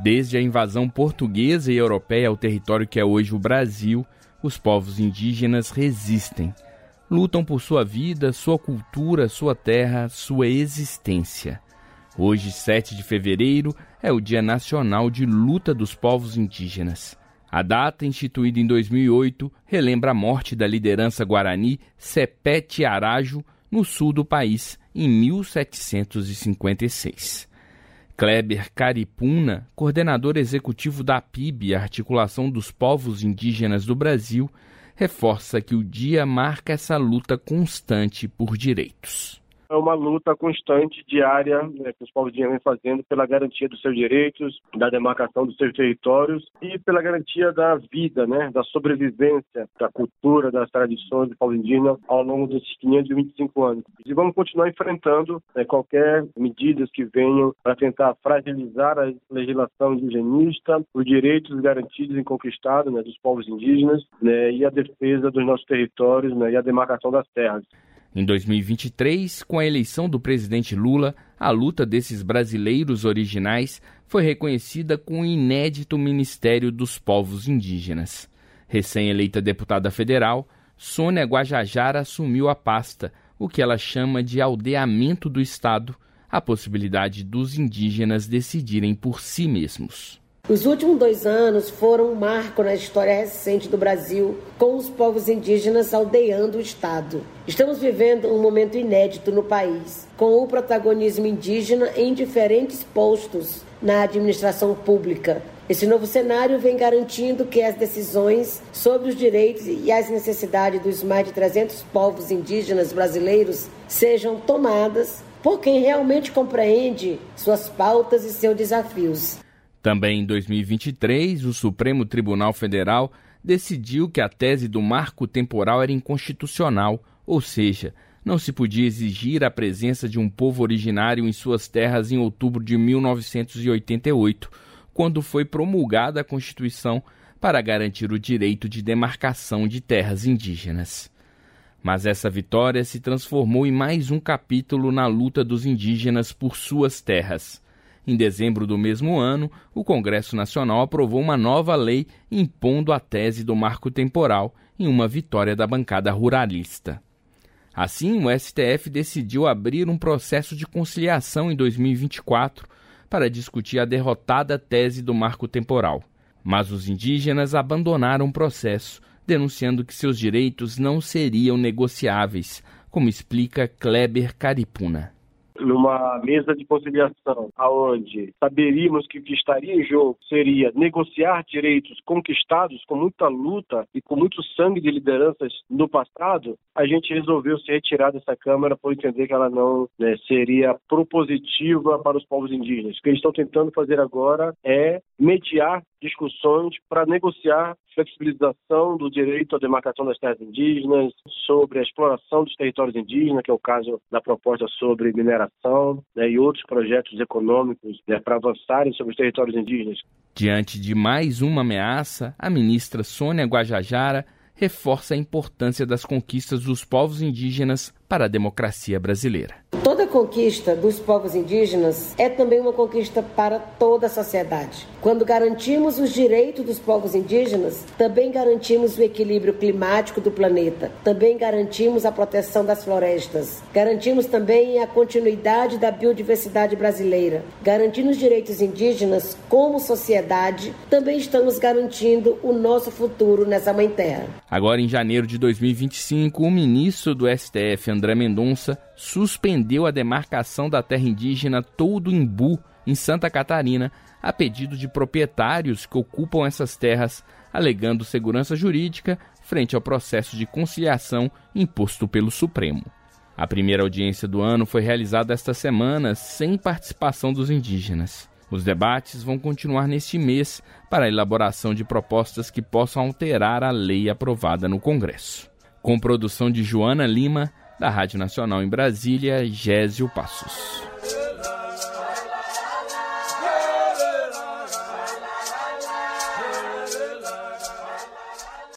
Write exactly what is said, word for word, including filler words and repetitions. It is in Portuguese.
Desde a invasão portuguesa e europeia ao território que é hoje o Brasil, os povos indígenas resistem. Lutam por sua vida, sua cultura, sua terra, sua existência. Hoje, sete de fevereiro, é o Dia Nacional de Luta dos Povos Indígenas. A data, instituída em dois mil e oito, relembra a morte da liderança guarani Sepete Arajo no sul do país, em mil setecentos e cinquenta e seis. Kleber Caripuna, coordenador executivo da A P I B, a Articulação dos Povos Indígenas do Brasil, reforça que o dia marca essa luta constante por direitos. É uma luta constante, diária, né, que os povos indígenas vêm fazendo pela garantia dos seus direitos, da demarcação dos seus territórios e pela garantia da vida, né, da sobrevivência, da cultura, das tradições do povo indígena ao longo desses quinhentos e vinte e cinco anos. E vamos continuar enfrentando né, qualquer medidas que venham para tentar fragilizar a legislação indigenista, os direitos garantidos e conquistados né, dos povos indígenas né, e a defesa dos nossos territórios né, e a demarcação das terras. Em dois mil e vinte e três, com a eleição do presidente Lula, a luta desses brasileiros originais foi reconhecida com o inédito Ministério dos Povos Indígenas. Recém-eleita deputada federal, Sônia Guajajara assumiu a pasta, o que ela chama de aldeamento do Estado, a possibilidade dos indígenas decidirem por si mesmos. Os últimos dois anos foram um marco na história recente do Brasil, com os povos indígenas aldeando o Estado. Estamos vivendo um momento inédito no país, com o protagonismo indígena em diferentes postos na administração pública. Esse novo cenário vem garantindo que as decisões sobre os direitos e as necessidades dos mais de trezentos povos indígenas brasileiros sejam tomadas por quem realmente compreende suas pautas e seus desafios. Também em dois mil e vinte e três, o Supremo Tribunal Federal decidiu que a tese do marco temporal era inconstitucional, ou seja, não se podia exigir a presença de um povo originário em suas terras em outubro de mil novecentos e oitenta e oito, quando foi promulgada a Constituição para garantir o direito de demarcação de terras indígenas. Mas essa vitória se transformou em mais um capítulo na luta dos indígenas por suas terras. Em dezembro do mesmo ano, o Congresso Nacional aprovou uma nova lei impondo a tese do marco temporal em uma vitória da bancada ruralista. Assim, o S T F decidiu abrir um processo de conciliação em dois mil e vinte e quatro para discutir a derrotada tese do marco temporal. Mas os indígenas abandonaram o processo, denunciando que seus direitos não seriam negociáveis, como explica Kleber Caripuna. Numa mesa de conciliação, aonde saberíamos que o que estaria em jogo seria negociar direitos conquistados com muita luta e com muito sangue de lideranças no passado, a gente resolveu se retirar dessa Câmara por entender que ela não né, seria propositiva para os povos indígenas. O que eles estão tentando fazer agora é mediar discussões para negociar flexibilização do direito à demarcação das terras indígenas, sobre a exploração dos territórios indígenas, que é o caso da proposta sobre mineração, né, e outros projetos econômicos né, para avançarem sobre os territórios indígenas. Diante de mais uma ameaça, a ministra Sônia Guajajara reforça a importância das conquistas dos povos indígenas para a democracia brasileira. Toda conquista dos povos indígenas é também uma conquista para toda a sociedade. Quando garantimos os direitos dos povos indígenas, também garantimos o equilíbrio climático do planeta, também garantimos a proteção das florestas, garantimos também a continuidade da biodiversidade brasileira. Garantindo os direitos indígenas como sociedade, também estamos garantindo o nosso futuro nessa mãe terra. Agora, em janeiro de dois mil e vinte e cinco, o ministro do S T F, André Mendonça, suspendeu a demarcação da terra indígena Todo Imbu, em Santa Catarina, a pedido de proprietários que ocupam essas terras, alegando segurança jurídica frente ao processo de conciliação imposto pelo Supremo. A primeira audiência do ano foi realizada esta semana sem participação dos indígenas. Os debates vão continuar neste mês para a elaboração de propostas que possam alterar a lei aprovada no Congresso. Com produção de Joana Lima, da Rádio Nacional em Brasília, Gésio Passos.